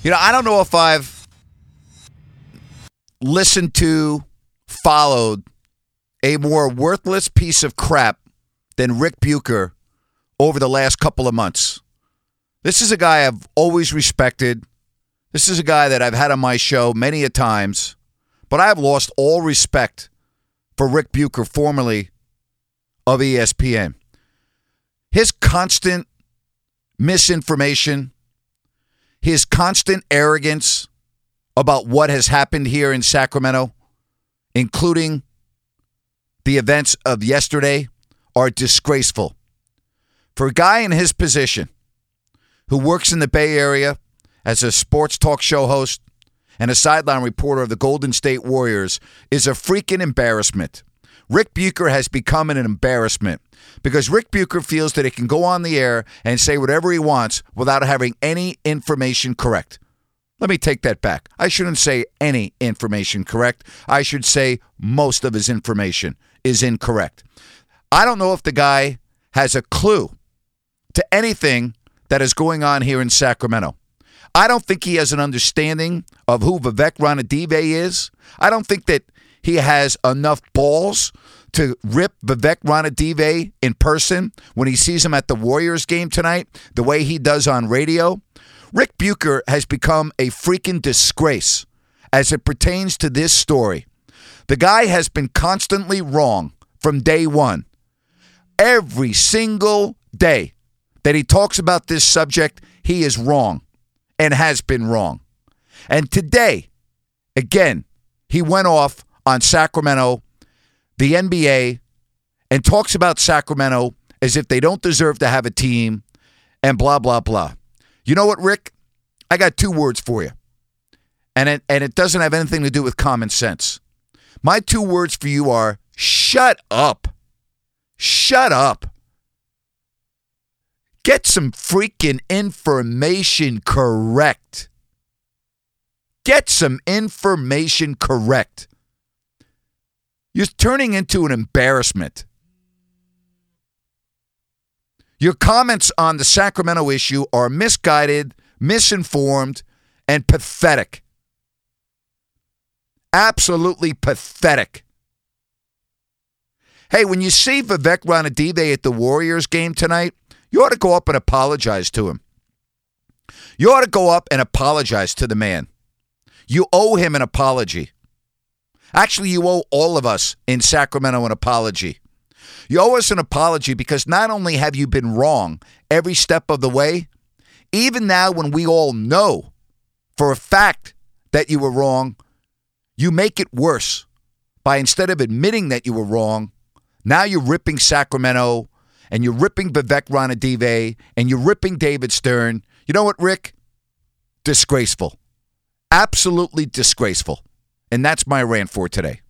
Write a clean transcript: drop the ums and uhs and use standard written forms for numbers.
I don't know if I've listened to, followed a more worthless piece of crap than Rick Bucher over the last couple of months. This is a guy I've always respected. This is a guy that I've had on my show many a times, but I have lost all respect for Rick Bucher, formerly of ESPN. His constant misinformation, his constant arrogance about what has happened here in Sacramento, including the events of yesterday, are disgraceful. For a guy in his position who works in the Bay Area as a sports talk show host and a sideline reporter of the Golden State Warriors is a freaking embarrassment. Rick Bucher has become an embarrassment because Rick Bucher feels that he can go on the air and say whatever he wants without having any information correct. Let me take that back. I shouldn't say any information correct. I should say most of his information is incorrect. I don't know if the guy has a clue to anything that is going on here in Sacramento. I don't think he has an understanding of who Vivek Ranadive is. I don't think that he has enough balls to rip Vivek Ranadive in person when he sees him at the Warriors game tonight, the way he does on radio. Rick Bucher has become a freaking disgrace as it pertains to this story. The guy has been constantly wrong from day one. Every single day that he talks about this subject, he is wrong and has been wrong. And today, again, he went off on Sacramento, the NBA, and talks about Sacramento as if they don't deserve to have a team and blah, blah, blah. You know what, Rick? I got two words for you. And it doesn't have anything to do with common sense. My two words for you are shut up. Shut up. Get some freaking information correct. Get some information correct. You're turning into an embarrassment. Your comments on the Sacramento issue are misguided, misinformed, and pathetic. Absolutely pathetic. Hey, when you see Vivek Ranadive at the Warriors game tonight, you ought to go up and apologize to him. You ought to go up and apologize to the man. You owe him an apology. Actually, you owe all of us in Sacramento an apology. You owe us an apology because not only have you been wrong every step of the way, even now when we all know for a fact that you were wrong, you make it worse by, instead of admitting that you were wrong, now you're ripping Sacramento and you're ripping Vivek Ranadive and you're ripping David Stern. You know what, Rick? Disgraceful. Absolutely disgraceful. And that's my rant for today.